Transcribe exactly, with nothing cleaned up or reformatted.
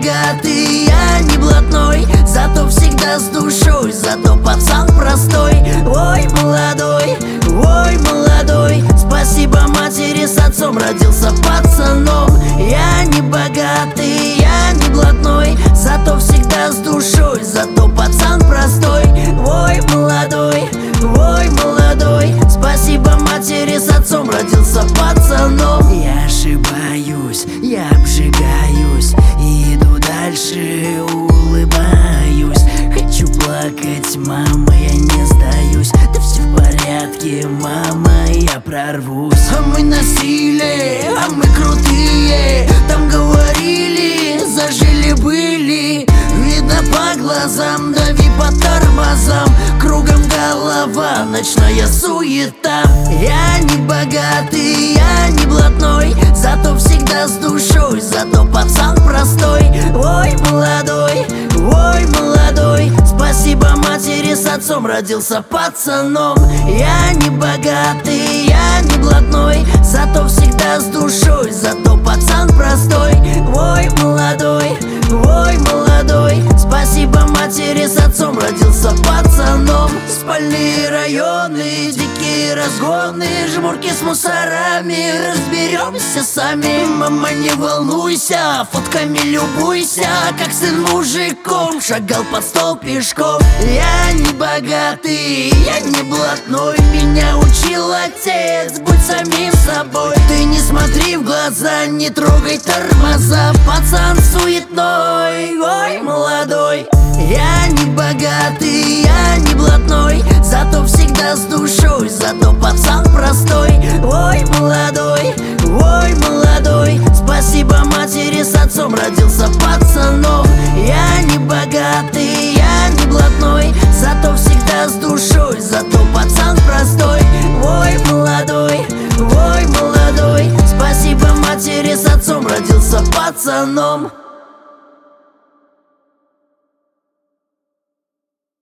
богатый, я не блатной, зато всегда с душой, зато пацан простой. Ой, молодой, ой, молодой, спасибо матери с отцом, родился пацаном. Я не богатый, я не блатной, зато всегда с душой, зато пацан простой. Ой, молодой, ой, молодой, спасибо матери с отцом, родился пацаном. Я ошибаюсь, я обжигаюсь, и иду дальше, улыбаюсь. Хочу плакать, мама, я не сдаюсь. Да все в порядке, мама, я прорвусь. А мы носили, а мы крутые, там говорили, зажили-были. Видно по глазам, дави по тормозам, кругом голова, ночная суета. Я не богатый, я не блатной, зато всегда с душой, зато пацан простой. Ой, молодой, ой, молодой, спасибо матери с отцом, родился пацаном. Я не богатый, я не блатной, зато всегда с душой, зато пацан простой. Ой, молодой, ой, молодой, спасибо матери с отцом, родился пацаном. Спальные районы, дикие разгоны, жмурки с мусорами, разберемся сами. Мама, не волнуйся, фотками любуйся, как сын мужиком шагал под стол пешком. Я не богатый, я не блатной, меня учил отец, будь самим собой. Ты не смотри в глаза, не трогай тормоза, пацан суетной. Ой, молодой, я не богатый, я не блатной, зато всегда с душой, зато пацан простой. Ой, молодой, ой, молодой, спасибо матери с отцом, родился пацаном. Я не богатый, я не блатной, зато всегда с душой, зато пацан простой. Ой, молодой, ой, молодой, спасибо матери с отцом, родился пацаном.